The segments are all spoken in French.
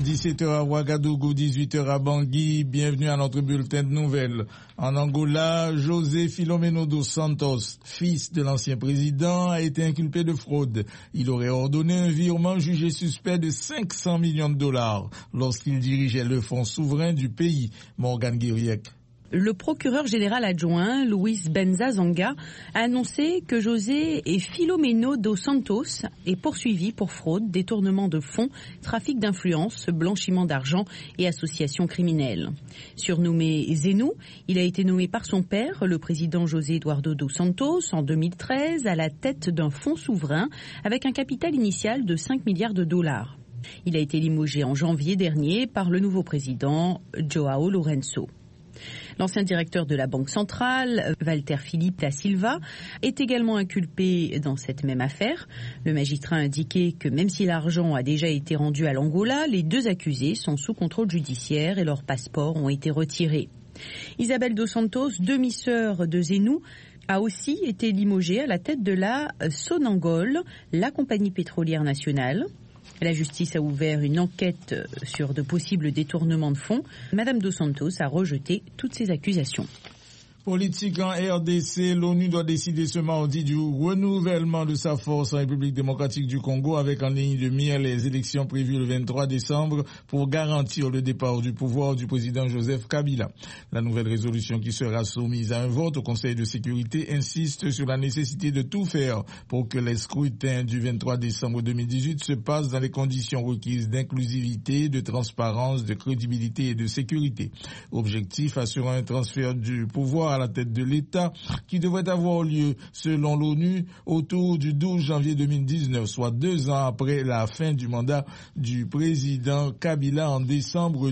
17h à Ouagadougou, 18h à Bangui. Bienvenue à notre bulletin de nouvelles. En Angola, José Filomeno dos Santos, fils de l'ancien président, a été inculpé de fraude. Il aurait ordonné un virement jugé suspect de 500 millions de dollars lorsqu'il dirigeait le fonds souverain du pays. Morgan Guiriec. Le procureur général adjoint, Luis Benza Zanga, a annoncé que José Filomeno dos Santos est poursuivi pour fraude, détournement de fonds, trafic d'influence, blanchiment d'argent et association criminelle. Surnommé Zenou, il a été nommé par son père, le président José Eduardo dos Santos, en 2013, à la tête d'un fonds souverain avec un capital initial de 5 milliards de dollars. Il a été limogé en janvier dernier par le nouveau président, João Lourenço. L'ancien directeur de la Banque centrale, Walter Filipe da Silva, est également inculpé dans cette même affaire. Le magistrat a indiqué que même si l'argent a déjà été rendu à l'Angola, les deux accusés sont sous contrôle judiciaire et leurs passeports ont été retirés. Isabel dos Santos, demi-sœur de Zenou, a aussi été limogée à la tête de la Sonangol, la compagnie pétrolière nationale. La justice a ouvert une enquête sur de possibles détournements de fonds. Madame dos Santos a rejeté toutes ces accusations. Politique en RDC, l'ONU doit décider ce mardi du renouvellement de sa force en République démocratique du Congo avec en ligne de mire les élections prévues le 23 décembre pour garantir le départ du pouvoir du président Joseph Kabila. La nouvelle résolution qui sera soumise à un vote au Conseil de sécurité insiste sur la nécessité de tout faire pour que les scrutins du 23 décembre 2018 se passent dans les conditions requises d'inclusivité, de transparence, de crédibilité et de sécurité. Objectif, assurant un transfert du pouvoir à la tête de l'État qui devrait avoir lieu, selon l'ONU, autour du 12 janvier 2019, soit 2 ans après la fin du mandat du président Kabila en décembre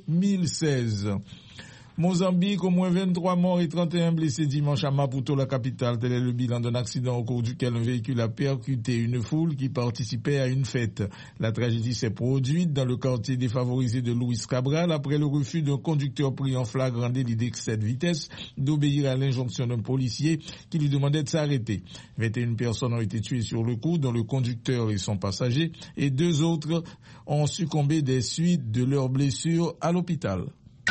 2016. Mozambique, au moins 23 morts et 31 blessés dimanche à Maputo, la capitale. Tel est le bilan d'un accident au cours duquel un véhicule a percuté une foule qui participait à une fête. La tragédie s'est produite dans le quartier défavorisé de Luis Cabral après le refus d'un conducteur pris en flagrant délit d'excès de vitesse d'obéir à l'injonction d'un policier qui lui demandait de s'arrêter. 21 personnes ont été tuées sur le coup, dont le conducteur et son passager, et 2 autres ont succombé des suites de leurs blessures à l'hôpital.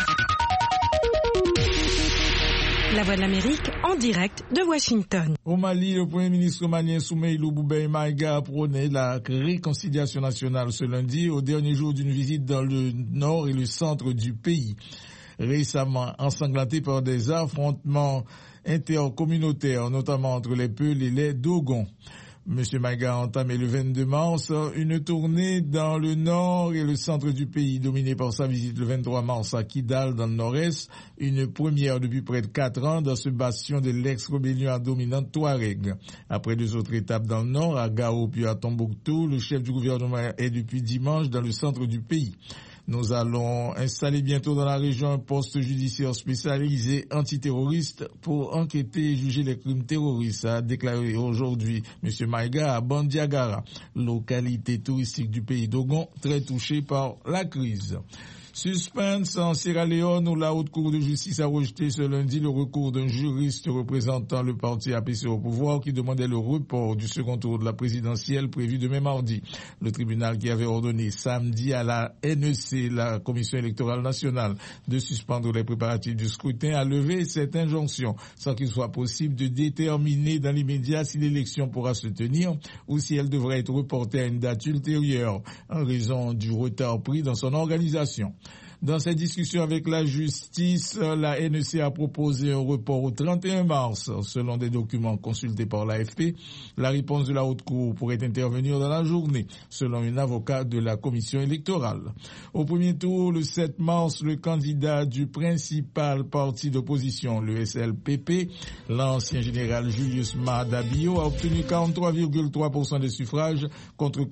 La Voix de l'Amérique en direct de Washington. Au Mali, le Premier ministre malien Soumeilou Boubèye Maïga a prôné la réconciliation nationale ce lundi, au dernier jour d'une visite dans le nord et le centre du pays. Récemment ensanglanté par des affrontements intercommunautaires, notamment entre les Peuls et les Dogons. Monsieur Maïga a entamé le 22 mars une tournée dans le nord et le centre du pays, dominée par sa visite le 23 mars à Kidal dans le nord-est, une première depuis près de 4 ans dans ce bastion de l'ex-rébellion dominante Touareg. Après 2 autres étapes dans le nord, à Gao puis à Tombouctou, le chef du gouvernement est depuis dimanche dans le centre du pays. Nous allons installer bientôt dans la région un poste judiciaire spécialisé antiterroriste pour enquêter et juger les crimes terroristes, a déclaré aujourd'hui M. Maïga à Bandiagara, localité touristique du pays d'Ogon, très touchée par la crise. Suspense en Sierra Leone où la haute cour de justice a rejeté ce lundi le recours d'un juriste représentant le parti APC au pouvoir qui demandait le report du second tour de la présidentielle prévu demain mardi. Le tribunal qui avait ordonné samedi à la NEC, la Commission électorale nationale, de suspendre les préparatifs du scrutin a levé cette injonction sans qu'il soit possible de déterminer dans l'immédiat si l'élection pourra se tenir ou si elle devrait être reportée à une date ultérieure en raison du retard pris dans son organisation. Dans cette discussion avec la justice, la NEC a proposé un report au 31 mars. Selon des documents consultés par l'AFP, la réponse de la haute cour pourrait intervenir dans la journée, selon un avocat de la commission électorale. Au premier tour, le 7 mars, le candidat du principal parti d'opposition, le SLPP, l'ancien général Julius Maada Bio, a obtenu 43,3% des suffrages contre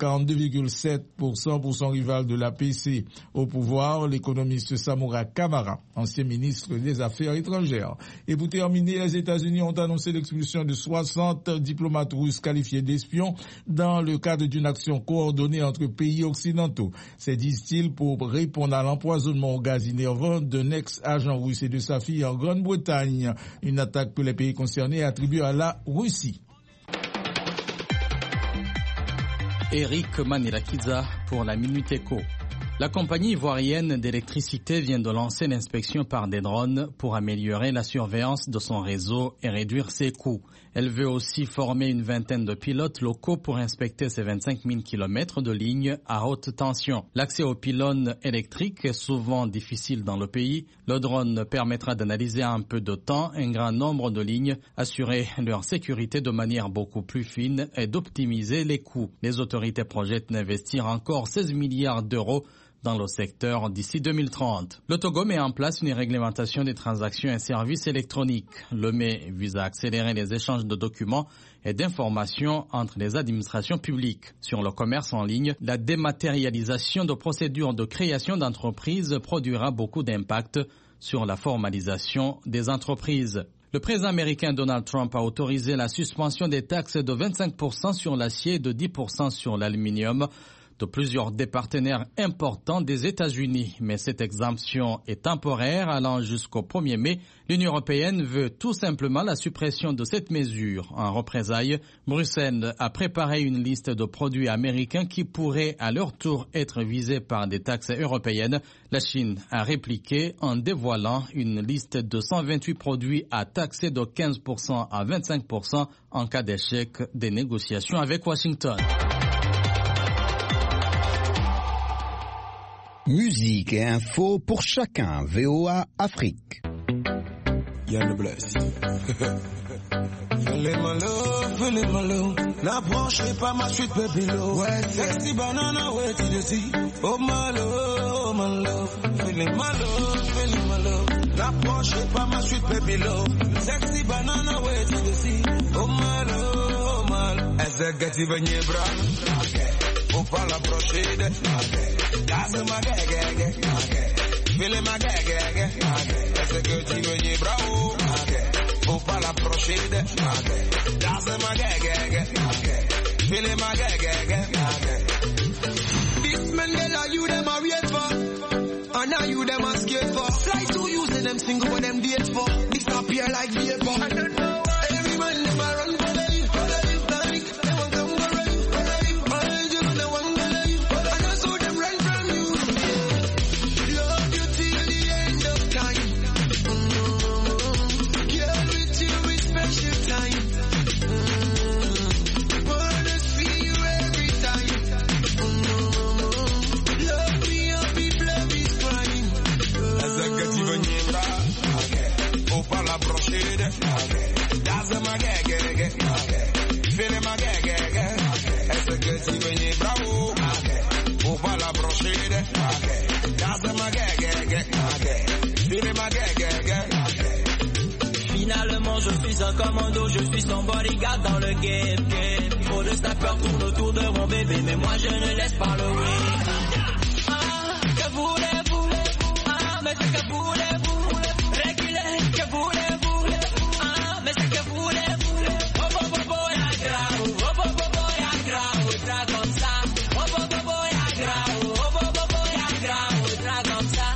42,7% pour son rival de l'APC. Au pouvoir, l'économiste Samoura Kamara, ancien ministre des Affaires étrangères. Et pour terminer, les États-Unis ont annoncé l'expulsion de 60 diplomates russes qualifiés d'espions dans le cadre d'une action coordonnée entre pays occidentaux. C'est, disent-ils, pour répondre à l'empoisonnement au gaz innervant d'un ex-agent russe et de sa fille en Grande-Bretagne. Une attaque que les pays concernés attribuent à la Russie. Eric Manirakiza pour la Minute Éco. La compagnie ivoirienne d'électricité vient de lancer l'inspection par des drones pour améliorer la surveillance de son réseau et réduire ses coûts. Elle veut aussi former une vingtaine de pilotes locaux pour inspecter ses 25 000 km de lignes à haute tension. L'accès aux pylônes électriques est souvent difficile dans le pays. Le drone permettra d'analyser en peu de temps un grand nombre de lignes, assurer leur sécurité de manière beaucoup plus fine et d'optimiser les coûts. Les autorités projettent d'investir encore 16 milliards d'euros dans le secteur d'ici 2030. Le Togo met en place une réglementation des transactions et services électroniques. Le MEI vise à accélérer les échanges de documents et d'informations entre les administrations publiques. Sur le commerce en ligne, la dématérialisation de procédures de création d'entreprises produira beaucoup d'impact sur la formalisation des entreprises. Le président américain Donald Trump a autorisé la suspension des taxes de 25% sur l'acier et de 10% sur l'aluminium de plusieurs des partenaires importants des États-Unis. Mais cette exemption est temporaire, allant jusqu'au 1er mai. L'Union européenne veut tout simplement la suppression de cette mesure. En représailles, Bruxelles a préparé une liste de produits américains qui pourraient à leur tour être visés par des taxes européennes. La Chine a répliqué en dévoilant une liste de 128 produits à taxer de 15% à 25% en cas d'échec des négociations avec Washington. Musique et info pour chacun. VOA Afrique. Yann Bless. Feeling my love. N'approchez pas ma suite, baby love. Ouais, sexy banana, ouais, tu le dis. Oh my love. Feeling my love. N'approchez pas ma suite, baby love. Sexy banana, ouais, tu le dis. Oh my love. Essa gativa nyebra. Faut pas l'approcher de. That's my gag. Feeling my gag. Essa gativa nyebra. Faut pas l'approcher de. That's my gag. Feeling my gag. This man girl are you them a wait for. And now you them a scared for. Fly to using them single for them date for. Disappear like vapor. I don't know why. Every man them a run for the like they want come for you. I just know one for you. And I saw them run from you. Love you till the end of time. Girl with you is special time. Wanna see you every time. Love me up if love is crying. As I get even nearer, faut pas l'approcher de. That's my gag. Feeling my gag. As I get even nearer, faut pas l'approcher de. That's my gag. Feeling my gag. Finalement je suis un commando, je suis son bodyguard dans le game. Trop de snappers tournent autour de mon bébé, mais moi je ne laisse pas le win. Que voulez-vous? Mais c'est que voulez-vous? Réguler, que voulez-vous? Mais c'est que voulez-vous? Ya grau, ya grau, tra comme ça. Ya grau, ya grau, tra comme ça.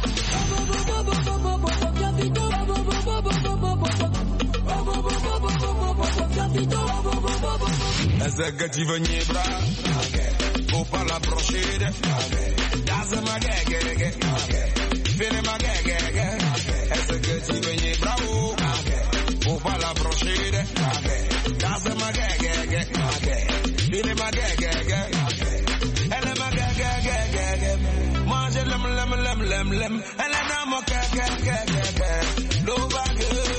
Essa gativa nyebra, faut pas l'approcher de. That's my gag. Feeling my gag. Essa gativa nyebra, faut pas l'approcher de. That's my gag. Feeling my gag. Elle est ma gag. Moi je l'aime. Elle est dans mon gag. No bag.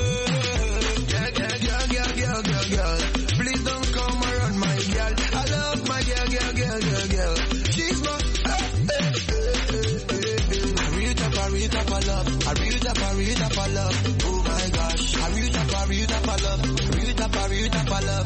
Girl. Please don't come around my girl. I love my girl. She's my Rita for love. Rita for love. Oh my gosh. Rita for love. Rita for love.